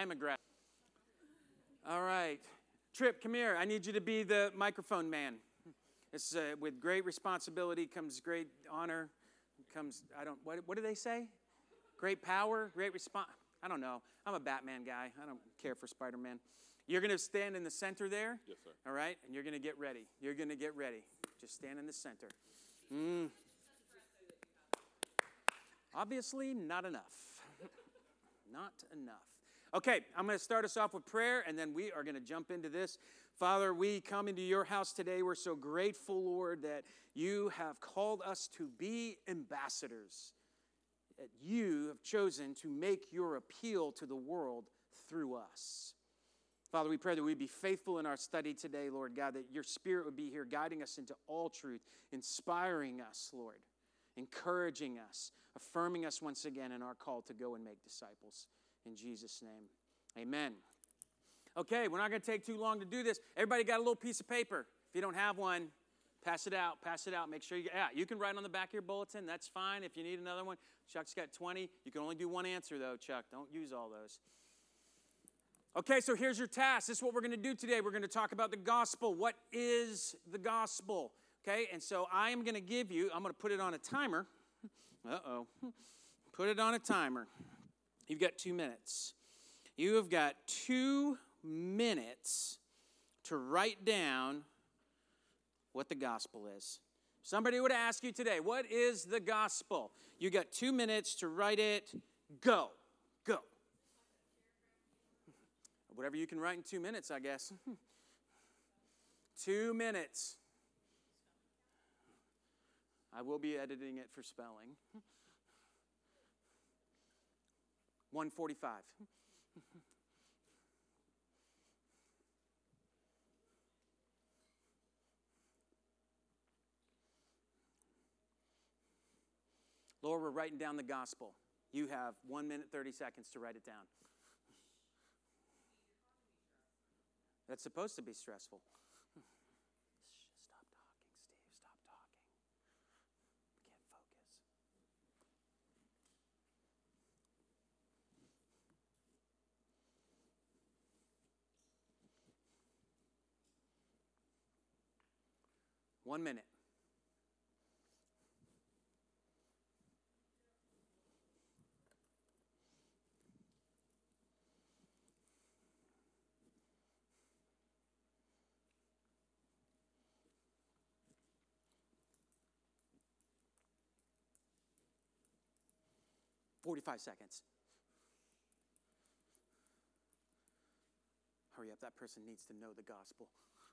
I'm aggressive. All right. Tripp, come here. I need you to be the microphone man. It's with great responsibility comes great honor. What do they say? Great power, great response. I don't know. I'm a Batman guy. I don't care for Spider-Man. You're going to stand in the center there. Yes, sir. All right? And you're going to get ready. You're going to get ready. Just stand in the center. Obviously, not enough. Not enough. Okay, I'm going to start us off with prayer, and then we are going to jump into this. Father, we come into your house today. We're so grateful, Lord, that you have called us to be ambassadors, that you have chosen to make your appeal to the world through us. Father, we pray that we be faithful in our study today, Lord God, that your Spirit would be here guiding us into all truth, inspiring us, Lord, encouraging us, affirming us once again in our call to go and make disciples. In Jesus' name, amen. Okay, we're not going to take too long to do this. Everybody got a little piece of paper. If you don't have one, pass it out. Make sure you can write on the back of your bulletin. That's fine. If you need another one, Chuck's got 20. You can only do one answer, though, Chuck. Don't use all those. Okay, so here's your task. This is what we're going to do today. We're going to talk about the gospel. What is the gospel? Okay, and so I'm going to put it on a timer. Put it on a timer. You've got 2 minutes. You have got 2 minutes to write down what the gospel is. Somebody would ask you today, what is the gospel? You got 2 minutes to write it. Go. Whatever you can write in 2 minutes, I guess. 2 minutes. I will be editing it for spelling. 1:45. Lord, we're writing down the gospel. You have 1 minute, 30 seconds to write it down. That's supposed to be stressful. Stop talking, Steve. Stop talking. We can't focus. One minute. $45 seconds. Hurry up, that person needs to know the gospel.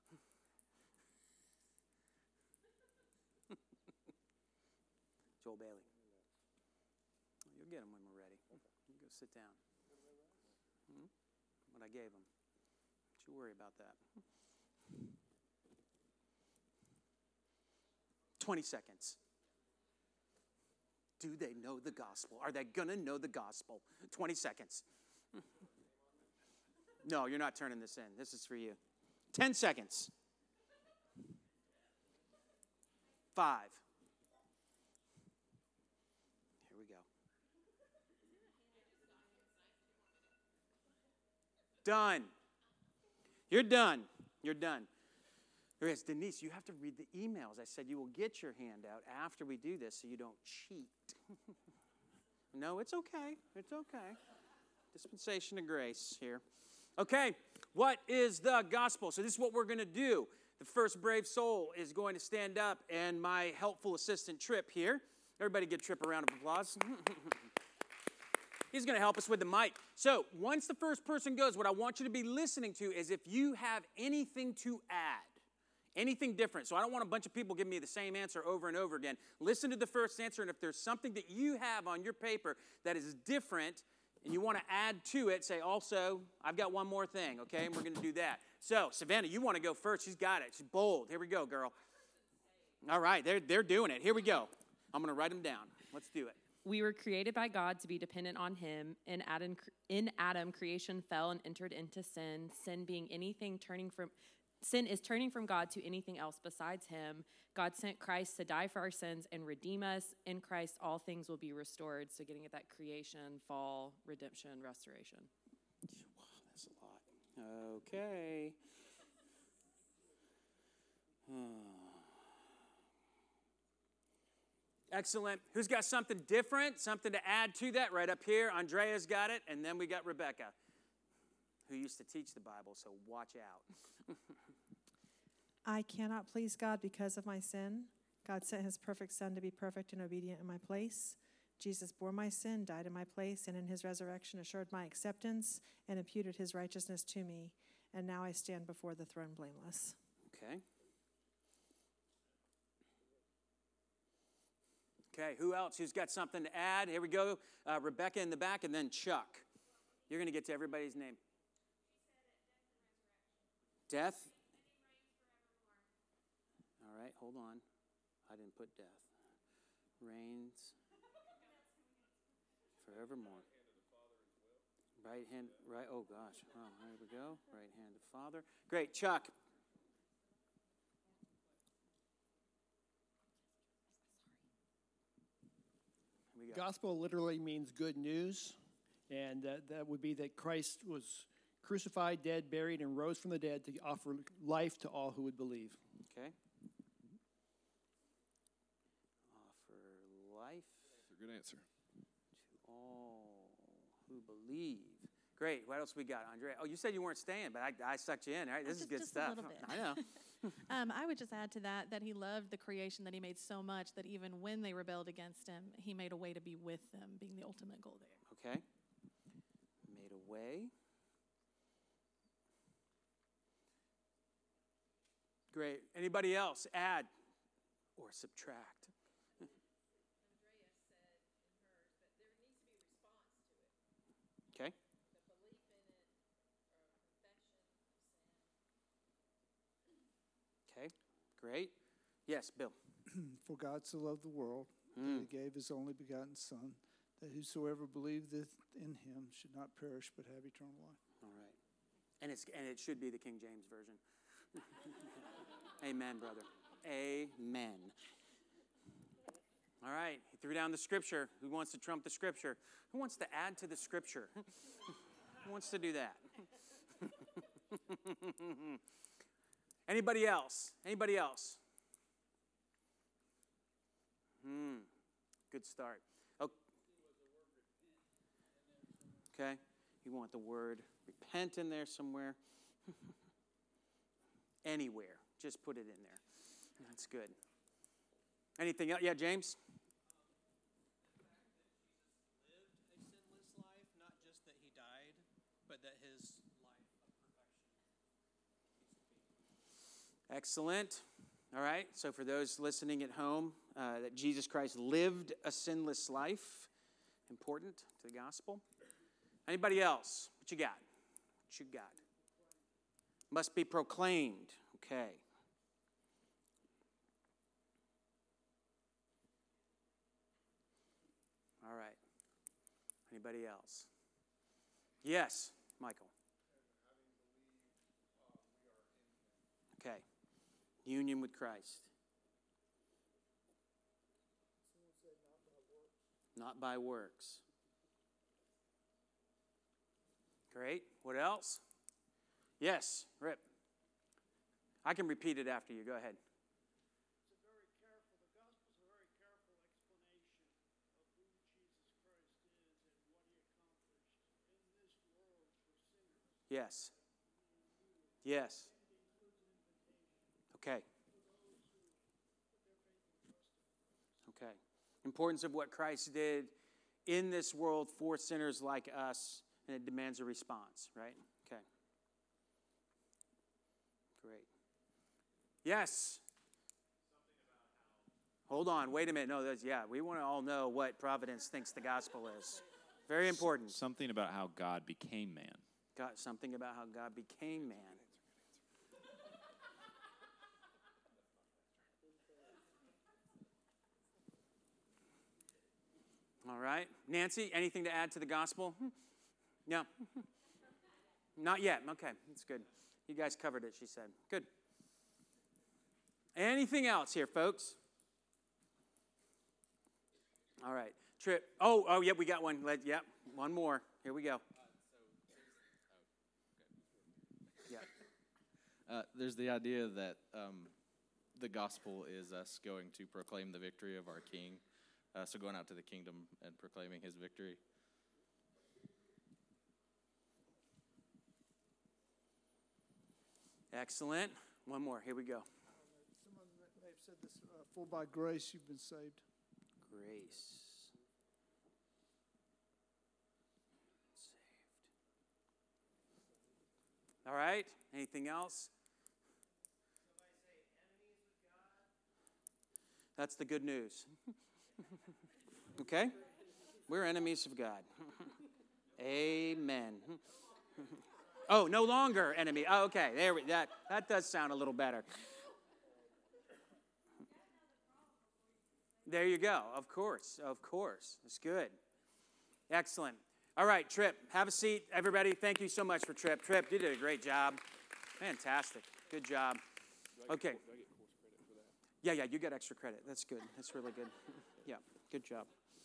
Joel Bailey. You'll get him when we're ready. You go sit down. What I gave him. Don't you worry about that. 20 seconds. Do they know the gospel? Are they going to know the gospel? 20 seconds. No, you're not turning this in. This is for you. 10 seconds. 5. Here we go. Done. You're done. You're done. Denise, you have to read the emails. I said you will get your hand out after we do this so you don't cheat. No, it's okay. It's okay. Dispensation of grace here. Okay, what is the gospel? So this is what we're going to do. The first brave soul is going to stand up, and my helpful assistant, Tripp, here. Everybody give Tripp a round of applause. He's going to help us with the mic. So once the first person goes, what I want you to be listening to is if you have anything to add. Anything different. So I don't want a bunch of people giving me the same answer over and over again. Listen to the first answer, and if there's something that you have on your paper that is different and you want to add to it, say also, I've got one more thing, okay? And we're going to do that. So, Savannah, you want to go first. She's got it. She's bold. Here we go, girl. All right, they're doing it. Here we go. I'm going to write them down. Let's do it. We were created by God to be dependent on him. In Adam, creation fell and entered into sin, Sin is turning from God to anything else besides him. God sent Christ to die for our sins and redeem us. In Christ, all things will be restored. So getting at that creation, fall, redemption, restoration. What? Okay. Excellent. Who's got something different, something to add to that? Right up here. Andrea's got it, and then we got Rebecca, who used to teach the Bible, so watch out. I cannot please God because of my sin. God sent his perfect Son to be perfect and obedient in my place. Jesus bore my sin, died in my place, and in his resurrection assured my acceptance and imputed his righteousness to me. And now I stand before the throne blameless. Okay. Okay, who else? Who's got something to add? Here we go. Rebecca in the back, and then Chuck. You're going to get to everybody's name. Death. All right, hold on. I didn't put death. Reigns forevermore. Right hand, right, oh gosh. Oh, there we go. Right hand of Father. Great, Chuck. Gospel literally means good news, and that would be that Christ was crucified, dead, buried, and rose from the dead to offer life to all who would believe. Okay. Offer life. That's a good answer. To all who believe. Great. What else we got, Andrea? Oh, you said you weren't staying, but I sucked you in. All right, this is good just stuff. a little bit. I know. I would just add to that he loved the creation that he made so much that even when they rebelled against him, he made a way to be with them, being the ultimate goal there. Okay. Made a way. Great. Anybody else add or subtract? Okay. Okay, great. Yes, Bill. For God so loved the world that he gave his only begotten Son, that whosoever believeth in him should not perish but have eternal life. All right. And it should be the King James Version. Amen, brother. Amen. All right. He threw down the scripture. Who wants to trump the scripture? Who wants to add to the scripture? Who wants to do that? Anybody else? Anybody else? Good start. Okay. You want the word repent in there somewhere? Anywhere. Just put it in there. That's good. Anything else? Yeah, James? The fact that Jesus lived a sinless life, not just that he died, but that his life of perfection. Excellent. All right. So for those listening at home, that Jesus Christ lived a sinless life. Important to the gospel. Anybody else? What you got? What you got? Must be proclaimed. Okay. All right. Anybody else? Yes, Michael. Okay. Union with Christ. Not by works. Great. What else? Yes, Rip. I can repeat it after you. Go ahead. The gospel's a very careful explanation of who Jesus Christ is and what he accomplished in this world for sinners. Yes. Yes. Okay. Okay. Importance of what Christ did in this world for sinners like us, and it demands a response, right? Okay. Great. Yes. Hold on. Wait a minute. No, we want to all know what Providence thinks the gospel is. Very important. Something about how God became man. Something about how God became man. All right. Nancy, anything to add to the gospel? No. Not yet. Okay, that's good. You guys covered it, she said. Good. Anything else here, folks? All right. Trip. Oh, yeah, we got one. One more. Here we go. There's the idea that the gospel is us going to proclaim the victory of our King. So going out to the kingdom and proclaiming his victory. Excellent. One more. Here we go. Someone may have said this, for by grace you've been saved. Grace. Saved. All right. Anything else? That's the good news. Okay? We're enemies of God. Amen. Oh, no longer enemy. Oh, okay. That does sound a little better. There you go. Of course. It's good. Excellent. All right, Trip, have a seat. Everybody, thank you so much for Trip. Trip, you did a great job. Fantastic. Good job. Okay. Yeah, you got extra credit. That's good. That's really good. Yeah, good job.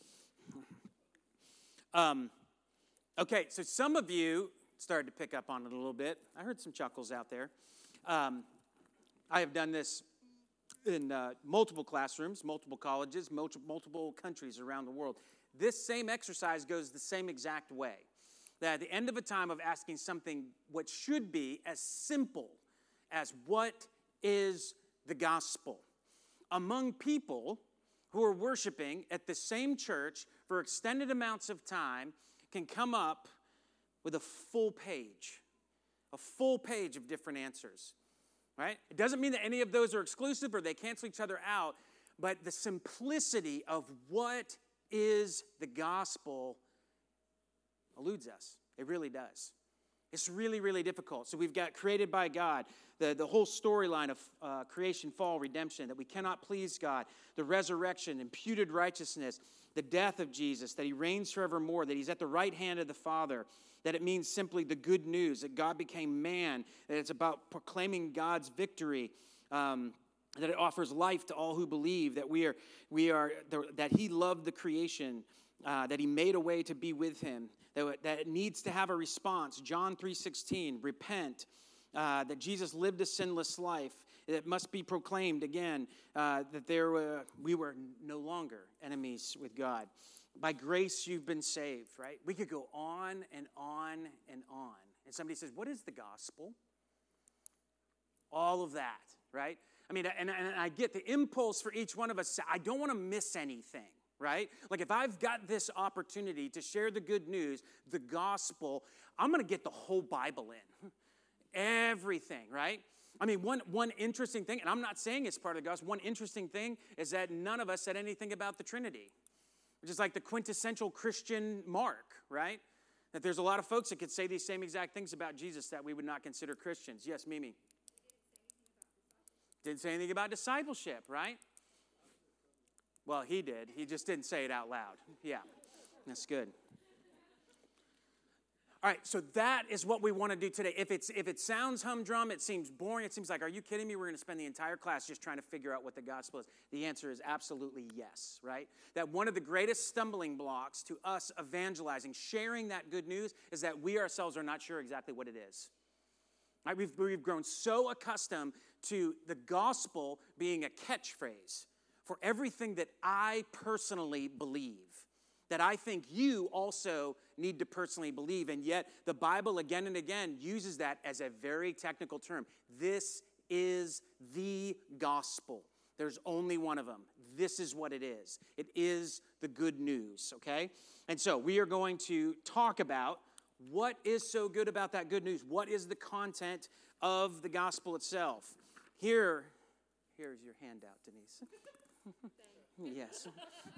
Okay, so some of you started to pick up on it a little bit. I heard some chuckles out there. I have done this in multiple classrooms, multiple colleges, multiple countries around the world. This same exercise goes the same exact way. That at the end of a time of asking something what should be as simple as what is the gospel, among people who are worshiping at the same church for extended amounts of time can come up with a full page of different answers, right? It doesn't mean that any of those are exclusive or they cancel each other out, but the simplicity of what is the gospel eludes us. It really does. It's really, really difficult. So we've got created by God, the whole storyline of creation, fall, redemption, that we cannot please God, the resurrection, imputed righteousness, the death of Jesus, that he reigns forevermore, that he's at the right hand of the Father, that it means simply the good news, that God became man, that it's about proclaiming God's victory, that it offers life to all who believe, that that he loved the creation, that he made a way to be with him, that it needs to have a response. John 3:16, repent, that Jesus lived a sinless life. It must be proclaimed again that we were no longer enemies with God. By grace you've been saved, right? We could go on and on and on. And somebody says, what is the gospel? All of that, right? I mean, and I get the impulse for each one of us. I don't want to miss anything, right? Like if I've got this opportunity to share the good news, the gospel, I'm going to get the whole Bible in. Everything, right? I mean, one interesting thing, and I'm not saying it's part of the gospel, one interesting thing is that none of us said anything about the Trinity, which is like the quintessential Christian mark, right? That there's a lot of folks that could say these same exact things about Jesus that we would not consider Christians. Yes, Mimi? Didn't say anything about discipleship, right? Well, he did. He just didn't say it out loud. Yeah, that's good. All right, so that is what we want to do today. If it sounds humdrum, it seems boring, it seems like, are you kidding me? We're going to spend the entire class just trying to figure out what the gospel is. The answer is absolutely yes, right? That one of the greatest stumbling blocks to us evangelizing, sharing that good news, is that we ourselves are not sure exactly what it is. Right? We've grown so accustomed to the gospel being a catchphrase for everything that I personally believe, that I think you also need to personally believe. And yet the Bible again and again uses that as a very technical term. This is the gospel. There's only one of them. This is what it is. It is the good news, okay? And so we are going to talk about what is so good about that good news. What is the content of the gospel itself? Here's your handout, Denise. Yes.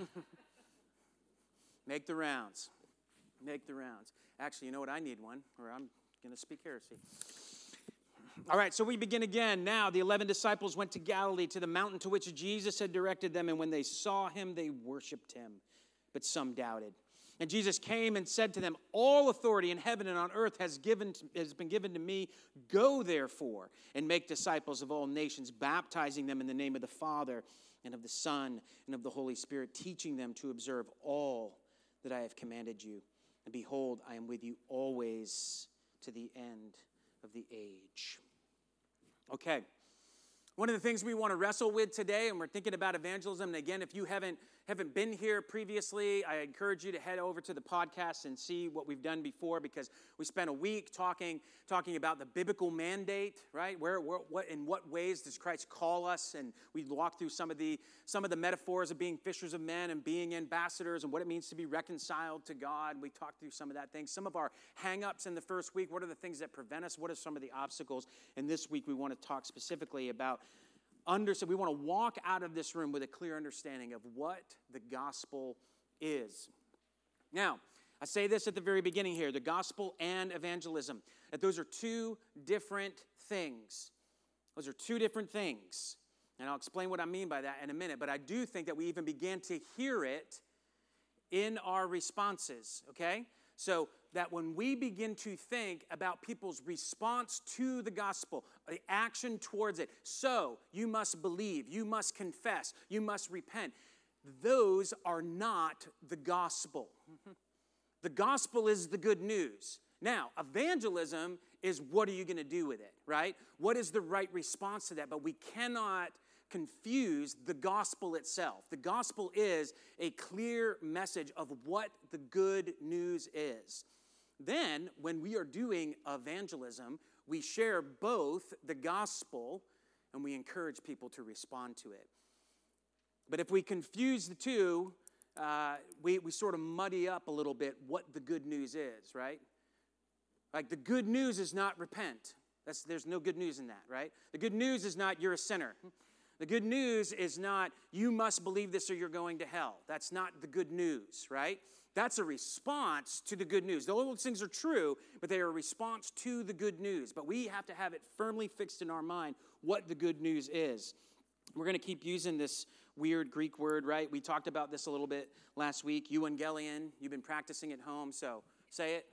Make the rounds. Make the rounds. Actually, you know what? I need one, or I'm going to speak heresy. All right, so we begin again. Now, the 11 disciples went to Galilee, to the mountain to which Jesus had directed them, and when they saw him, they worshiped him, but some doubted. And Jesus came and said to them, all authority in heaven and on earth has been given to me. Go, therefore, and make disciples of all nations, baptizing them in the name of the Father and of the Son and of the Holy Spirit, teaching them to observe all that I have commanded you. And behold, I am with you always to the end of the age. Okay. One of the things we want to wrestle with today, and we're thinking about evangelism, and again, if you haven't been here previously, I encourage you to head over to the podcast and see what we've done before, because we spent a week talking about the biblical mandate, right? In what ways does Christ call us? And we walked through some of the metaphors of being fishers of men and being ambassadors and what it means to be reconciled to God. We talked through some of that thing. Some of our hang-ups in the first week, what are the things that prevent us? What are some of the obstacles? And this week we want to talk specifically about we want to walk out of this room with a clear understanding of what the gospel is. Now, I say this at the very beginning here, the gospel and evangelism, that those are two different things. Those are two different things. And I'll explain what I mean by that in a minute. But I do think that we even began to hear it in our responses, okay? So that when we begin to think about people's response to the gospel, the action towards it, so you must believe, you must confess, you must repent, those are not the gospel. The gospel is the good news. Now, evangelism is what are you going to do with it, right? What is the right response to that? But we cannot confuse the gospel itself. The gospel is a clear message of what the good news is. Then, when we are doing evangelism, we share both the gospel and we encourage people to respond to it. But if we confuse the two, we sort of muddy up a little bit what the good news is, right? Like the good news is not repent. There's no good news in that, right? The good news is not you're a sinner. The good news is not you must believe this or you're going to hell. That's not the good news, right? That's a response to the good news. Those things are true, but they are a response to the good news. But we have to have it firmly fixed in our mind what the good news is. We're going to keep using this weird Greek word, right? We talked about this a little bit last week. Euangelion. You've been practicing at home, so say it.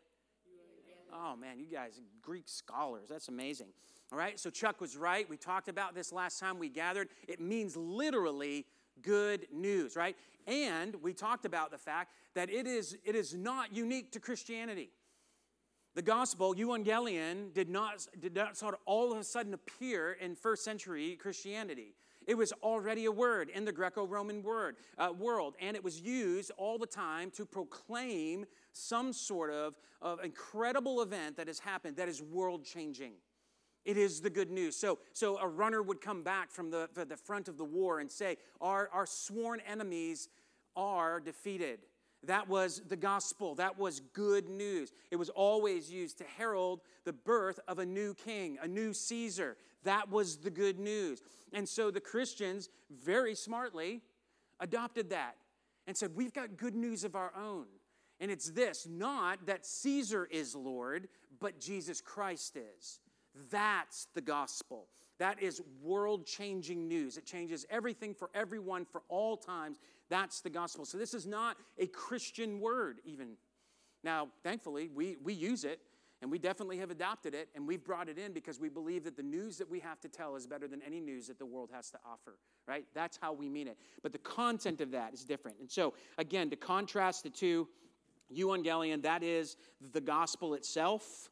Oh, man, you guys are Greek scholars. That's amazing. All right, so Chuck was right. We talked about this last time we gathered. It means literally good news, right? And we talked about the fact that it is not unique to Christianity. The gospel, euangelion, did not sort of all of a sudden appear in first century Christianity. It was already a word in the Greco-Roman world, and it was used all the time to proclaim some sort of incredible event that has happened that is world-changing. It is the good news. So a runner would come back from the front of the war and say, our sworn enemies are defeated. That was the gospel. That was good news. It was always used to herald the birth of a new king, a new Caesar. That was the good news. And so the Christians very smartly adopted that and said, we've got good news of our own. And it's this, not that Caesar is Lord, but Jesus Christ is. That's the gospel. That is world-changing news. It changes everything for everyone for all times. That's the gospel. So this is not a Christian word even. Now, thankfully, we use it, and we definitely have adopted it, and we've brought it in because we believe that the news that we have to tell is better than any news that the world has to offer, right? That's how we mean it. But the content of that is different. And so, again, to contrast the two, euangelion, that is the gospel itself,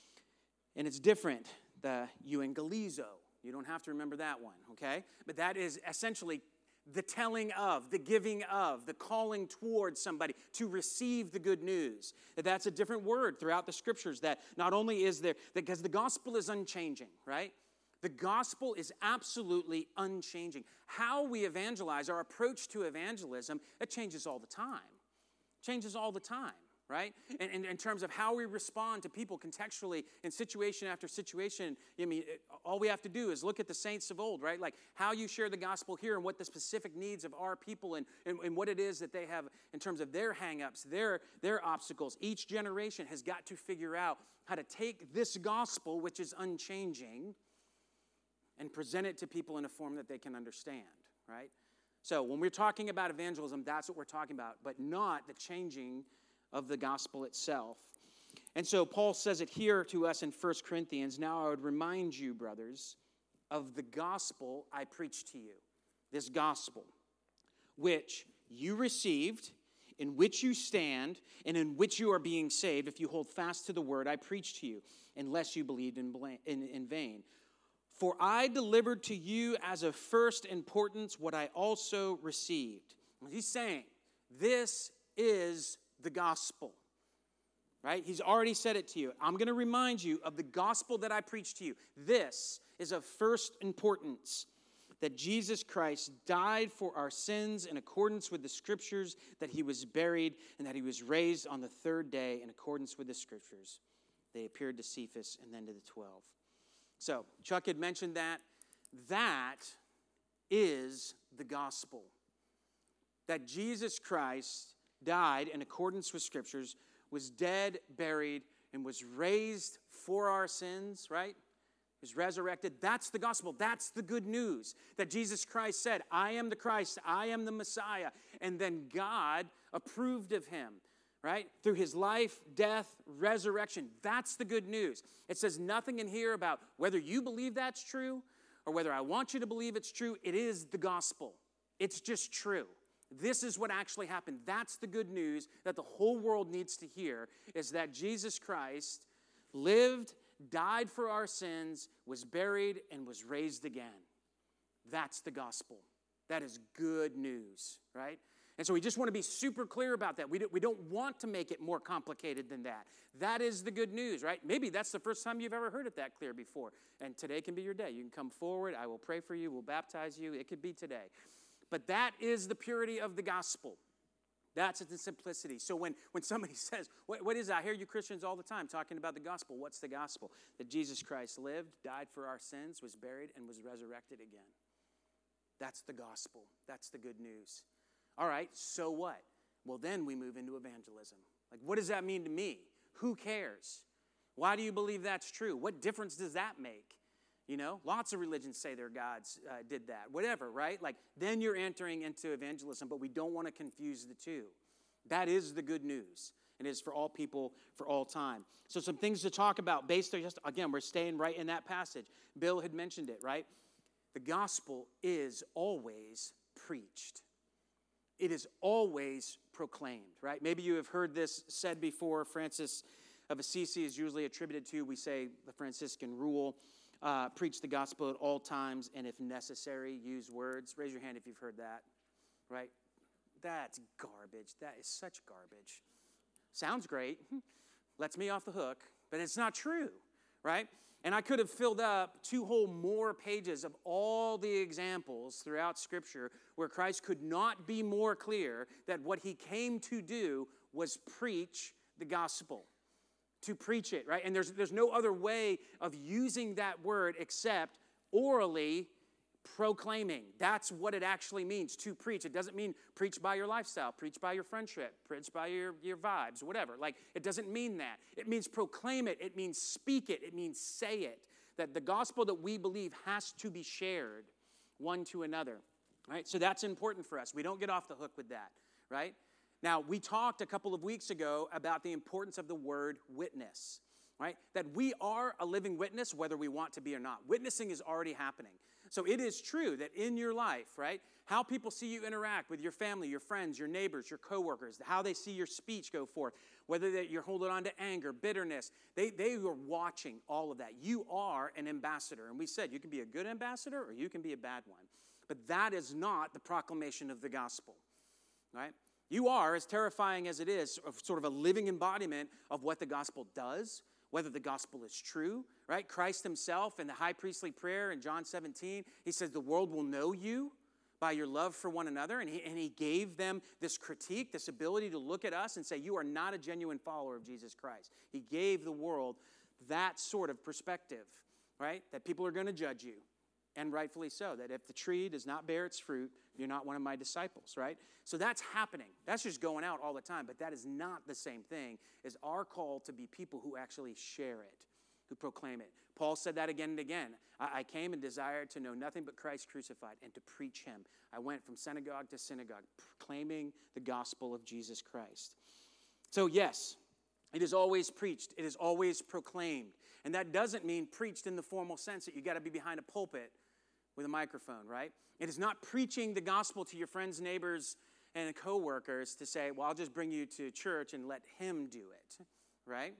and it's different, the euangelizo. You don't have to remember that one, okay? But that is essentially the telling of, the giving of, the calling towards somebody to receive the good news. That's a different word throughout the scriptures that not only is there, because the gospel is unchanging, right? The gospel is absolutely unchanging. How we evangelize, our approach to evangelism, it changes all the time. Changes all the time. Right? And in terms of how we respond to people contextually in situation after situation, I mean, all we have to do is look at the saints of old, right? Like how you share the gospel here and what the specific needs of our people and what it is that they have in terms of their hang-ups, their obstacles. Each generation has got to figure out how to take this gospel, which is unchanging, and present it to people in a form that they can understand, right? So when we're talking about evangelism, that's what we're talking about, but not the changing of the gospel itself. And so Paul says it here to us in 1 Corinthians, now I would remind you, brothers, of the gospel I preached to you. This gospel, which you received, in which you stand, and in which you are being saved, if you hold fast to the word I preached to you, unless you believed in vain. For I delivered to you as of first importance what I also received. He's saying, this is the gospel. Right? He's already said it to you. I'm going to remind you of the gospel that I preached to you. This is of first importance, that Jesus Christ died for our sins in accordance with the Scriptures, that he was buried, and that he was raised on the third day in accordance with the Scriptures. They appeared to Cephas and then to the 12. So, Chuck had mentioned that. That is the gospel. That Jesus Christ died in accordance with Scriptures, was dead, buried, and was raised for our sins, right? Was resurrected. That's the gospel. That's the good news. That Jesus Christ said, I am the Christ, I am the Messiah. And then God approved of him, right? Through his life, death, resurrection. That's the good news. It says nothing in here about whether you believe that's true or whether I want you to believe it's true. It is the gospel. It's just true. This is what actually happened. That's the good news that the whole world needs to hear, is that Jesus Christ lived, died for our sins, was buried, and was raised again. That's the gospel. That is good news, right? And so we just want to be super clear about that. We don't want to make it more complicated than that. That is the good news, right? Maybe that's the first time you've ever heard it that clear before. And today can be your day. You can come forward. I will pray for you. We'll baptize you. It could be today. But that is the purity of the gospel. That's the simplicity. So when somebody says, what is that? I hear you Christians all the time talking about the gospel. What's the gospel? That Jesus Christ lived, died for our sins, was buried, and was resurrected again. That's the gospel. That's the good news. All right, so what? Well, then we move into evangelism. Like, what does that mean to me? Who cares? Why do you believe that's true? What difference does that make? You know, lots of religions say their gods did that, whatever, right? Like, then you're entering into evangelism, but we don't want to confuse the two. That is the good news. It is for all people, for all time. So some things to talk about based on just, again, we're staying right in that passage. Bill had mentioned it, right? The gospel is always preached. It is always proclaimed, right? Maybe you have heard this said before. Francis of Assisi is usually attributed to, we say, the Franciscan rule. Preach the gospel at all times, and if necessary, use words. Raise your hand if you've heard that, right? That's garbage. That is such garbage. Sounds great. Lets me off the hook, but it's not true, right? And I could have filled up 2 whole more pages of all the examples throughout Scripture where Christ could not be more clear that what he came to do was preach the gospel. To preach it, right? And there's no other way of using that word except orally proclaiming. That's what it actually means, to preach. It doesn't mean preach by your lifestyle, preach by your friendship, preach by your vibes, whatever. Like, it doesn't mean that. It means proclaim it. It means speak it. It means say it. That the gospel that we believe has to be shared one to another, right? So that's important for us. We don't get off the hook with that, right? Now, we talked a couple of weeks ago about the importance of the word witness, right? That we are a living witness whether we want to be or not. Witnessing is already happening. So it is true that in your life, right, how people see you interact with your family, your friends, your neighbors, your coworkers, how they see your speech go forth, whether that you're holding on to anger, bitterness, they are watching all of that. You are an ambassador. And we said you can be a good ambassador or you can be a bad one. But that is not the proclamation of the gospel, right? You are, as terrifying as it is, sort of a living embodiment of what the gospel does, whether the gospel is true, right? Christ himself in the high priestly prayer in John 17, he says the world will know you by your love for one another. And he gave them this critique, this ability to look at us and say, you are not a genuine follower of Jesus Christ. He gave the world that sort of perspective, right? That people are going to judge you. And rightfully so, that if the tree does not bear its fruit, you're not one of my disciples, right? So that's happening. That's just going out all the time, but that is not the same thing as our call to be people who actually share it, who proclaim it. Paul said that again and again. I came and desired to know nothing but Christ crucified and to preach him. I went from synagogue to synagogue, proclaiming the gospel of Jesus Christ. So yes, it is always preached. It is always proclaimed. And that doesn't mean preached in the formal sense that you got to be behind a pulpit with a microphone, right? It is not preaching the gospel to your friends, neighbors, and coworkers to say, well, I'll just bring you to church and let him do it, right?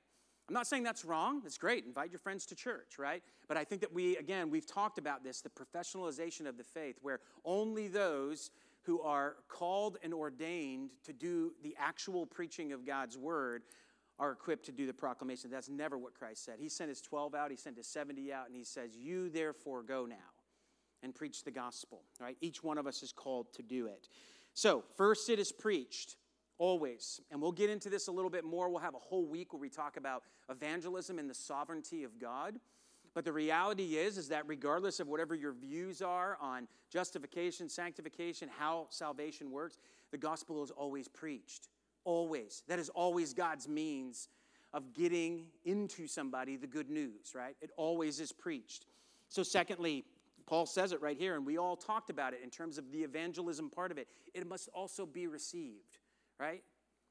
I'm not saying that's wrong. That's great. Invite your friends to church, right? But I think that we've talked about this, the professionalization of the faith, where only those who are called and ordained to do the actual preaching of God's word are equipped to do the proclamation. That's never what Christ said. He sent his 12 out, he sent his 70 out, and he says, you therefore go now and preach the gospel, right? Each one of us is called to do it. So, first it is preached, always. And we'll get into this a little bit more. We'll have a whole week where we talk about evangelism and the sovereignty of God. But the reality is that regardless of whatever your views are on justification, sanctification, how salvation works, the gospel is always preached. Always. That is always God's means of getting into somebody the good news, right? It always is preached. So secondly, Paul says it right here, and we all talked about it in terms of the evangelism part of it. It must also be received, right?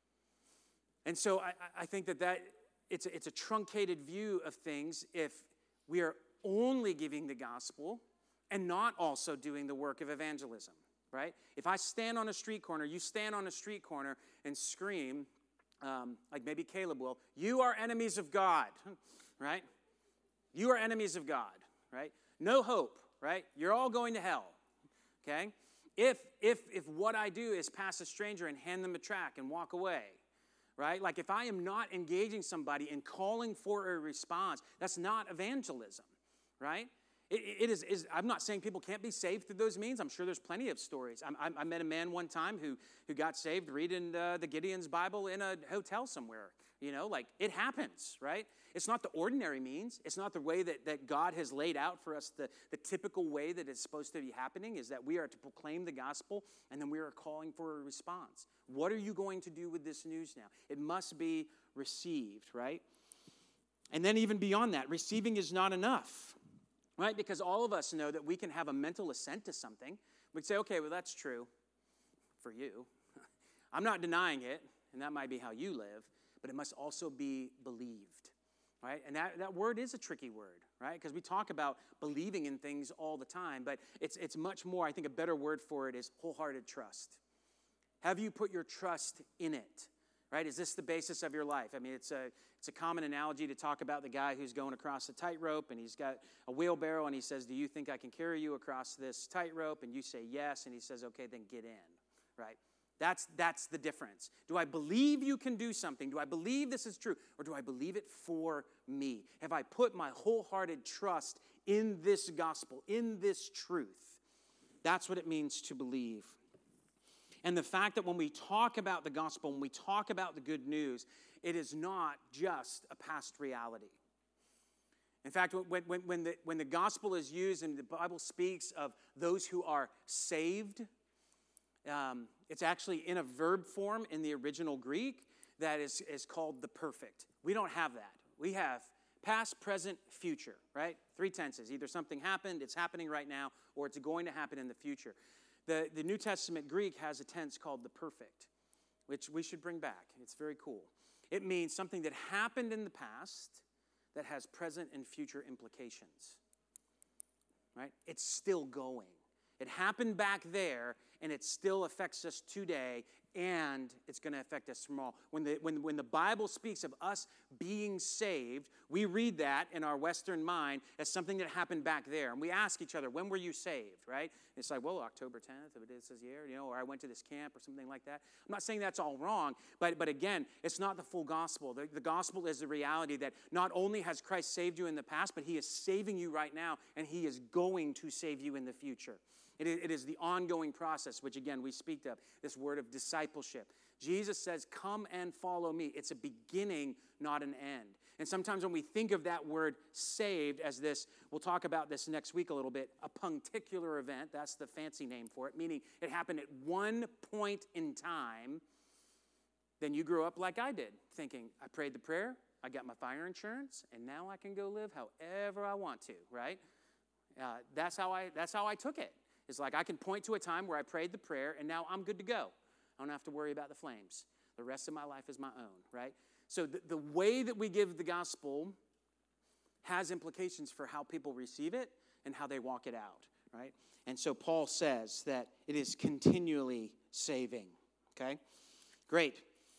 And so I think that it's a truncated view of things if we are only giving the gospel and not also doing the work of evangelism, right? If I stand on a street corner, you stand on a street corner and scream, like maybe Caleb will, you are enemies of God, right? You are enemies of God, right? No hope, right? You're all going to hell, okay? If what I do is pass a stranger and hand them a tract and walk away, right? Like if I am not engaging somebody and calling for a response, that's not evangelism, right? It is. I'm not saying people can't be saved through those means. I'm sure there's plenty of stories. I met a man one time who got saved reading the Gideon's Bible in a hotel somewhere. You know, like it happens, right? It's not the ordinary means. It's not the way that God has laid out for us. The typical way that it's supposed to be happening is that we are to proclaim the gospel and then we are calling for a response. What are you going to do with this news now? It must be received, right? And then even beyond that, receiving is not enough. Right? Because all of us know that we can have a mental assent to something. We'd say, okay, well, that's true for you. I'm not denying it, and that might be how you live, but it must also be believed, right? And that word is a tricky word, right? Because we talk about believing in things all the time, but it's much more, I think a better word for it is wholehearted trust. Have you put your trust in it? Right? Is this the basis of your life? I mean, it's a common analogy to talk about the guy who's going across the tightrope and he's got a wheelbarrow and he says, do you think I can carry you across this tightrope? And you say yes, and he says, okay, then get in, right? That's the difference. Do I believe you can do something? Do I believe this is true? Or do I believe it for me? Have I put my wholehearted trust in this gospel, in this truth? That's what it means to believe. And the fact that when we talk about the gospel, when we talk about the good news, it is not just a past reality. In fact, when the gospel is used and the Bible speaks of those who are saved, it's actually in a verb form in the original Greek that is called the perfect. We don't have that. We have past, present, future, right? 3 tenses. Either something happened, it's happening right now, or it's going to happen in the future. The New Testament Greek has a tense called the perfect, which we should bring back. It's very cool. It means something that happened in the past that has present and future implications, right? It's still going. It happened back there, and it still affects us today, and it's going to affect us tomorrow. When the Bible speaks of us being saved, we read that in our Western mind as something that happened back there. And we ask each other, when were you saved, right? And it's like, well, October 10th of this year, or I went to this camp or something like that. I'm not saying that's all wrong, but again, it's not the full gospel. The gospel is the reality that not only has Christ saved you in the past, but he is saving you right now, and he is going to save you in the future. It is the ongoing process, which again, we speak of, this word of discipleship. Jesus says, come and follow me. It's a beginning, not an end. And sometimes when we think of that word saved as this, we'll talk about this next week a little bit, a punctiliar event, that's the fancy name for it, meaning it happened at one point in time. Then you grew up like I did, thinking, I prayed the prayer, I got my fire insurance, and now I can go live however I want to, right? That's how I took it. It's like I can point to a time where I prayed the prayer, and now I'm good to go. I don't have to worry about the flames. The rest of my life is my own, right? So the way that we give the gospel has implications for how people receive it and how they walk it out, right? And so Paul says that it is continually saving, okay? Great.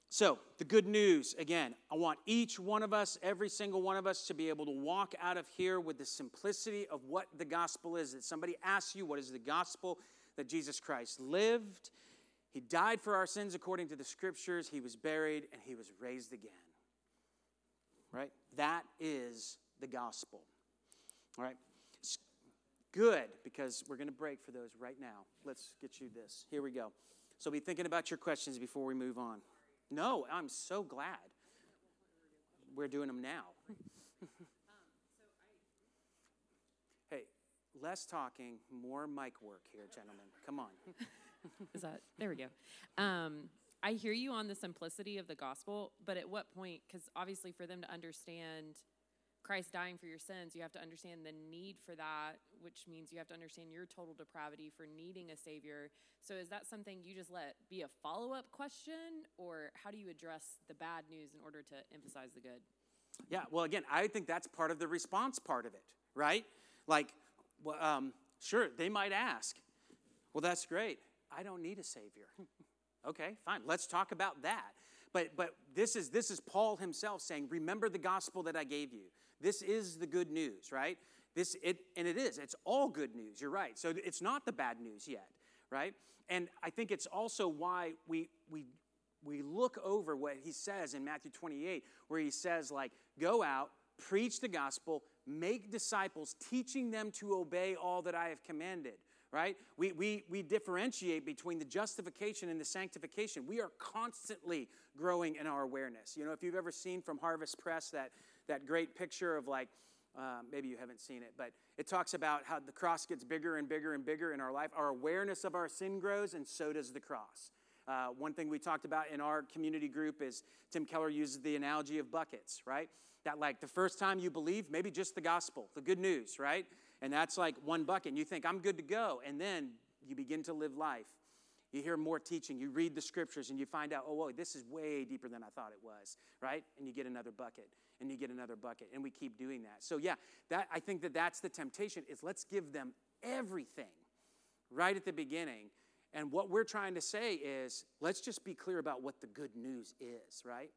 So, the good news, again, I want each one of us, every single one of us, to be able to walk out of here with the simplicity of what the gospel is. That somebody asks you, what is the gospel? That Jesus Christ lived, he died for our sins according to the scriptures, he was buried, and he was raised again. Right? That is the gospel. All right? It's good, because we're going to break for those right now. Let's get you this. Here we go. So be thinking about your questions before we move on. No, I'm so glad we're doing them now. Hey, less talking, more mic work here, gentlemen. Come on. There we go. I hear you on the simplicity of the gospel, but at what point, because obviously for them to understand Christ dying for your sins, you have to understand the need for that, which means you have to understand your total depravity for needing a Savior. So is that something you just let be a follow-up question, or how do you address the bad news in order to emphasize the good? Yeah, well, again, I think that's part of the response part of it, right? Like, sure, they might ask, well, that's great. I don't need a Savior. Okay, fine. Let's talk about that. But this is Paul himself saying, remember the gospel that I gave you. This is the good news, right? And it is. It's all good news. You're right. So it's not the bad news yet, right? And I think it's also why we look over what he says in Matthew 28, where he says, like, go out, preach the gospel, make disciples, teaching them to obey all that I have commanded. Right? We differentiate between the justification and the sanctification. We are constantly growing in our awareness. You know, if you've ever seen from Harvest Press that great picture of, like, maybe you haven't seen it, but it talks about how the cross gets bigger and bigger and bigger in our life. Our awareness of our sin grows, and so does the cross. One thing we talked about in our community group is Tim Keller uses the analogy of buckets, right? That, like, the first time you believe, maybe just the gospel, the good news, right? And that's like one bucket. And you think, I'm good to go. And then you begin to live life. You hear more teaching. You read the scriptures, and you find out, oh, whoa, this is way deeper than I thought it was, right? And you get another bucket, and you get another bucket. And we keep doing that. So, yeah, I think that's the temptation, is let's give them everything right at the beginning. And what we're trying to say is, let's just be clear about what the good news is, right?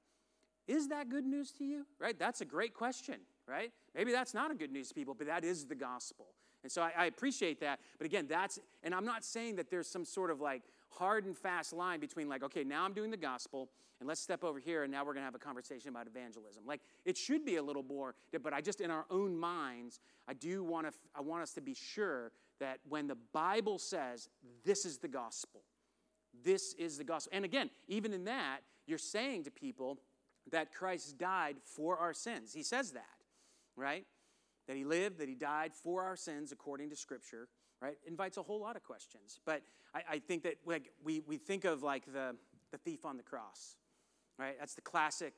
Is that good news to you, right? That's a great question, right? Maybe that's not a good news to people, but that is the gospel. And so I appreciate that. But again, and I'm not saying that there's some sort of like hard and fast line between, like, okay, now I'm doing the gospel, and let's step over here, and now we're going to have a conversation about evangelism. Like, it should be a little more, but I just, in our own minds, I want us to be sure that when the Bible says this is the gospel, this is the gospel. And again, even in that, you're saying to people that Christ died for our sins. He says that, right? That he lived, that he died for our sins according to Scripture, right? Invites a whole lot of questions. But I think that, like, we think of, like, the thief on the cross, right? That's the classic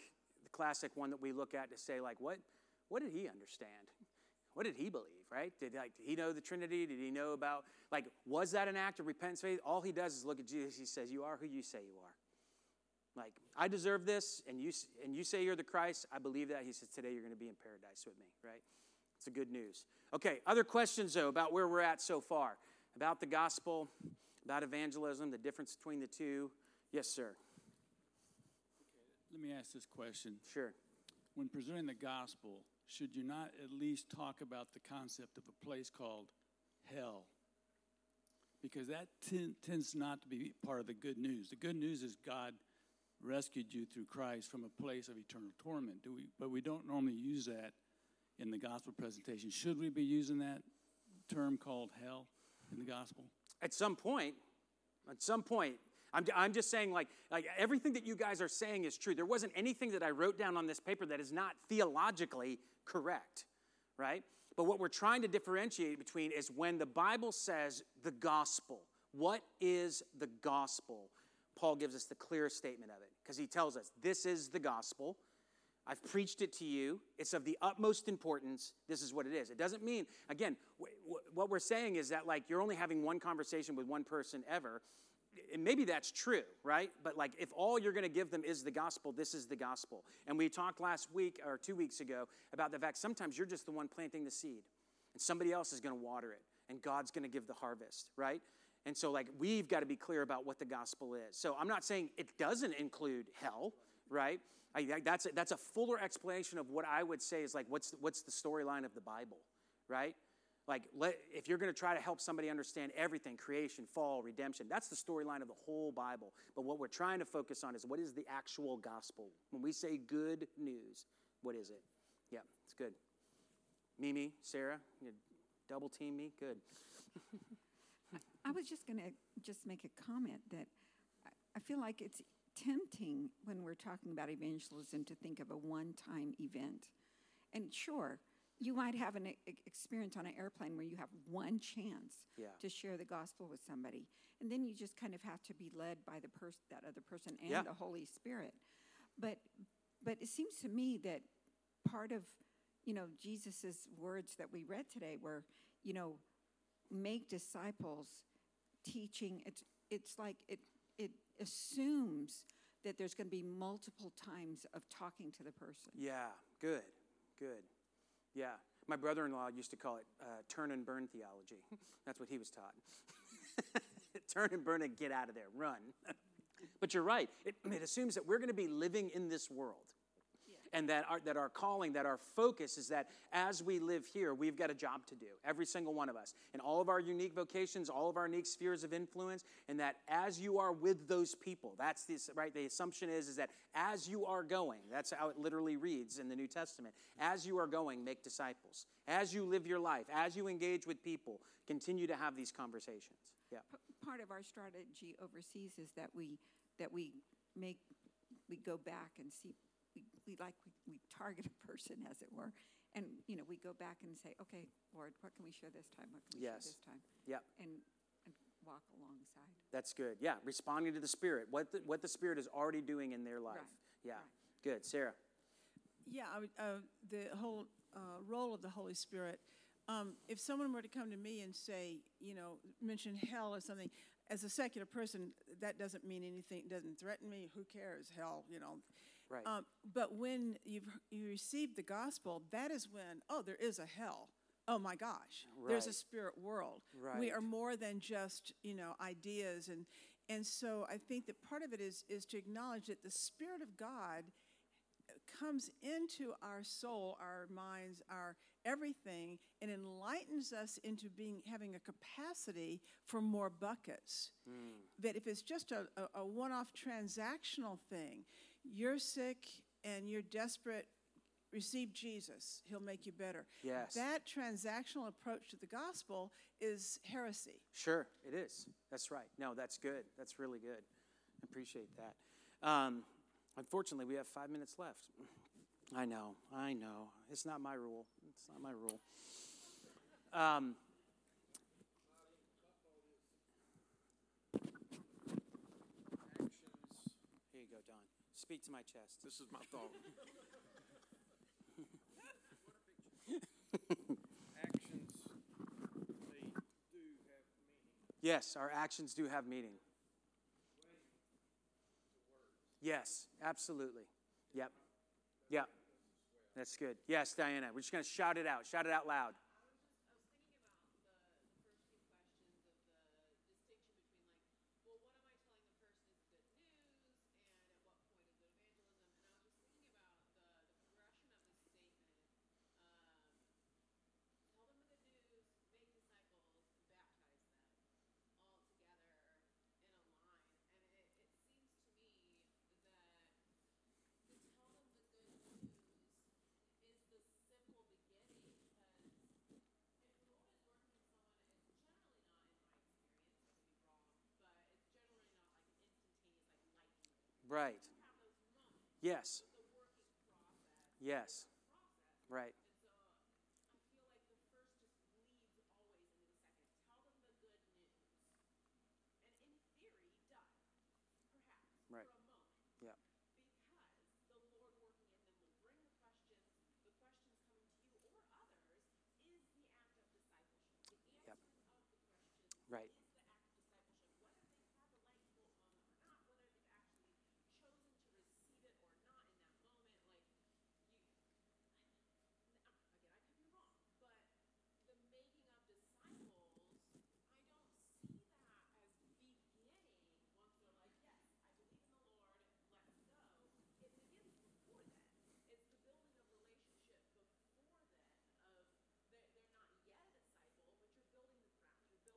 one that we look at to say, like, what did he understand? What did he believe, right? Did he know the Trinity? Did he know about, like, was that an act of repentance, faith? All he does is look at Jesus. He says, you are who you say you are. Like, I deserve this, and you say you're the Christ. I believe that. He says, today you're going to be in paradise with me, right? It's the good news. Okay, other questions, though, about where we're at so far, about the gospel, about evangelism, the difference between the two. Yes, sir. Let me ask this question. Sure. When presenting the gospel, should you not at least talk about the concept of a place called hell? Because that tends not to be part of the good news. The good news is God rescued you through Christ from a place of eternal torment. But we don't normally use that in the gospel presentation. Should we be using that term called hell in the gospel? At some point. I'm just saying, like everything that you guys are saying is true. There wasn't anything that I wrote down on this paper that is not theologically correct, right? But what we're trying to differentiate between is when the Bible says the gospel. What is the gospel? Paul gives us the clearest statement of it, because he tells us, this is the gospel. I've preached it to you. It's of the utmost importance. This is what it is. It doesn't mean, again, what we're saying is that, like, you're only having one conversation with one person ever. And maybe that's true, right? But, like, if all you're going to give them is the gospel, this is the gospel. And we talked last week or 2 weeks ago about the fact sometimes you're just the one planting the seed, and somebody else is going to water it, and God's going to give the harvest, right? And so, like, we've got to be clear about what the gospel is. So I'm not saying it doesn't include hell, right? That's a fuller explanation of what I would say is, like, what's the storyline of the Bible, right? Like, if you're going to try to help somebody understand everything, creation, fall, redemption, that's the storyline of the whole Bible. But what we're trying to focus on is, what is the actual gospel? When we say good news, what is it? Yeah, it's good. Mimi, Sarah, you double team me? Good. I was just going to make a comment that I feel like it's tempting when we're talking about evangelism to think of a one-time event. And sure, you might have an experience on an airplane where you have one chance to share the gospel with somebody. And then you just kind of have to be led by that other person and the Holy Spirit. But it seems to me that part of, Jesus' words that we read today were, make disciples, teaching. It's like it assumes that there's going to be multiple times of talking to the person. Yeah, good. Yeah, my brother-in-law used to call it turn and burn theology. That's what he was taught. Turn and burn and get out of there, run. But you're right. It assumes that we're going to be living in this world. And that our calling, that our focus is that as we live here, we've got a job to do, every single one of us, in all of our unique vocations, all of our unique spheres of influence, and that as you are with those people, that's this, right? The assumption is that as you are going, that's how it literally reads in the New Testament, as you are going, make disciples. As you live your life, as you engage with people, continue to have these conversations. Yeah. Part of our strategy overseas is that we go back and see. We target a person, as it were, and we go back and say, okay, Lord, what can we share this time? What can we share this time? Yeah. And walk alongside. That's good. Yeah, responding to the Spirit, what the Spirit is already doing in their life. Right. Yeah. Right. Good, Sarah. Yeah, the whole role of the Holy Spirit. If someone were to come to me and say, mention hell or something, as a secular person, that doesn't mean anything. It doesn't threaten me. Who cares? Hell, Right. But when you receive the gospel, that is when, there is a hell. Oh my gosh, there's a spirit world. Right. We are more than just, ideas. And so I think that part of it is to acknowledge that the Spirit of God comes into our soul, our minds, our everything, and enlightens us into having a capacity for more buckets. That if it's just a one-off transactional thing, you're sick and you're desperate, receive Jesus. He'll make you better. Yes. That transactional approach to the gospel is heresy. Sure, it is. That's right. No, that's good. That's really good. I appreciate that. Unfortunately, we have 5 minutes left. I know. It's not my rule. Here you go, Don. Speak to my chest. This is my thought. Actions, they do have meaning. Yes, our actions do have meaning. Yes, absolutely. Yep. That's good. Yes, Diana, we're just going to shout it out. Shout it out loud. Right. Yes. Right. Right. Yeah. Yep. Right.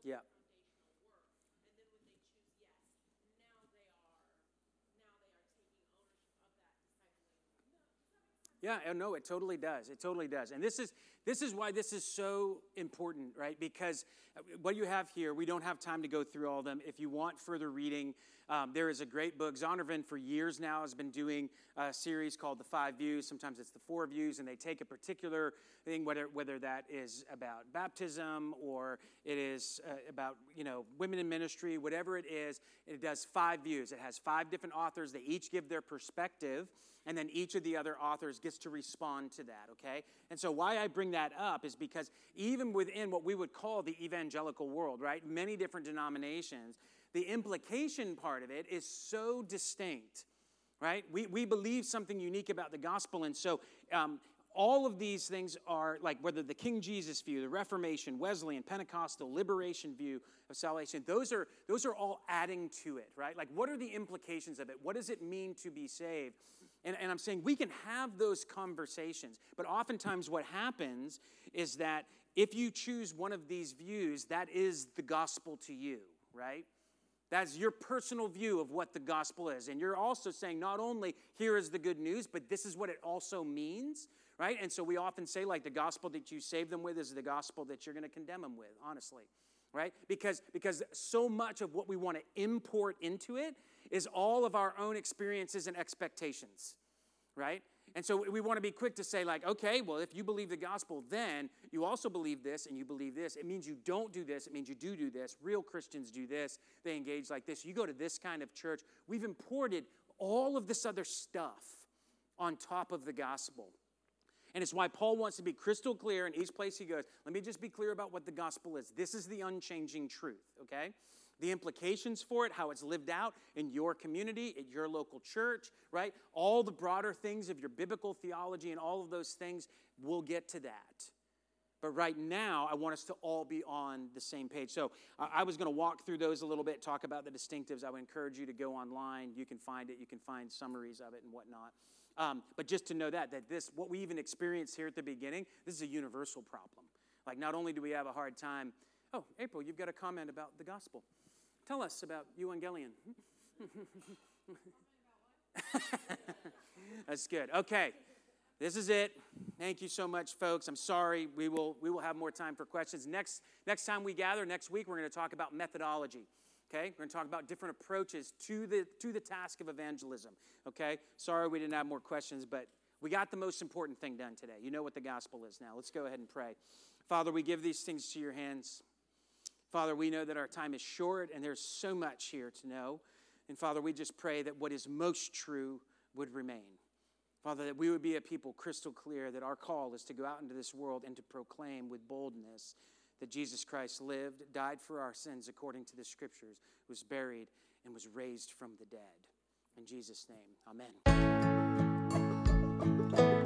Yeah. Yeah, no, it totally does. It totally does. And this is why this is so important, right? Because what you have here, we don't have time to go through all of them. If you want further reading, there is a great book. Zondervan for years now has been doing a series called The 5 Views. Sometimes it's The 4 Views, and they take a particular thing, whether that is about baptism or it is about, women in ministry, whatever it is, it does 5 views. It has 5 different authors. They each give their perspective, and then each of the other authors gets to respond to that, okay? And so why I bring that up is because even within what we would call the evangelical world, right, many different denominations, the implication part of it is so distinct, right? We believe something unique about the gospel, and so all of these things are, like, whether the King Jesus view, the Reformation, Wesleyan, Pentecostal, liberation view of salvation, those are all adding to it, right? Like, what are the implications of it? What does it mean to be saved? And I'm saying we can have those conversations, but oftentimes what happens is that if you choose one of these views, that is the gospel to you, right? That's your personal view of what the gospel is. And you're also saying not only here is the good news, but this is what it also means, right? And so we often say, like, the gospel that you save them with is the gospel that you're going to condemn them with, honestly, right? Because so much of what we want to import into it is all of our own experiences and expectations, right? And so we want to be quick to say, like, okay, well, if you believe the gospel, then you also believe this and you believe this. It means you don't do this. It means you do this. Real Christians do this. They engage like this. You go to this kind of church. We've imported all of this other stuff on top of the gospel. And it's why Paul wants to be crystal clear in each place he goes. Let me just be clear about what the gospel is. This is the unchanging truth, okay? The implications for it, how it's lived out in your community, at your local church, right? All the broader things of your biblical theology and all of those things, we'll get to that. But right now, I want us to all be on the same page. So I was going to walk through those a little bit, talk about the distinctives. I would encourage you to go online. You can find it. You can find summaries of it and whatnot. But just to know that this, what we even experienced here at the beginning, this is a universal problem. Like, not only do we have a hard time. Oh, April, you've got a comment about the gospel. Tell us about Evangelion. That's good. Okay, this is it. Thank you so much, folks. I'm sorry. We will have more time for questions. Next time we gather, next week, we're going to talk about methodology. Okay, we're going to talk about different approaches to the task of evangelism. Okay, sorry we didn't have more questions, but we got the most important thing done today. You know what the gospel is now. Let's go ahead and pray. Father, we give these things to your hands. Father, we know that our time is short and there's so much here to know. And Father, we just pray that what is most true would remain. Father, that we would be a people crystal clear that our call is to go out into this world and to proclaim with boldness that Jesus Christ lived, died for our sins according to the scriptures, was buried, and was raised from the dead. In Jesus' name, amen.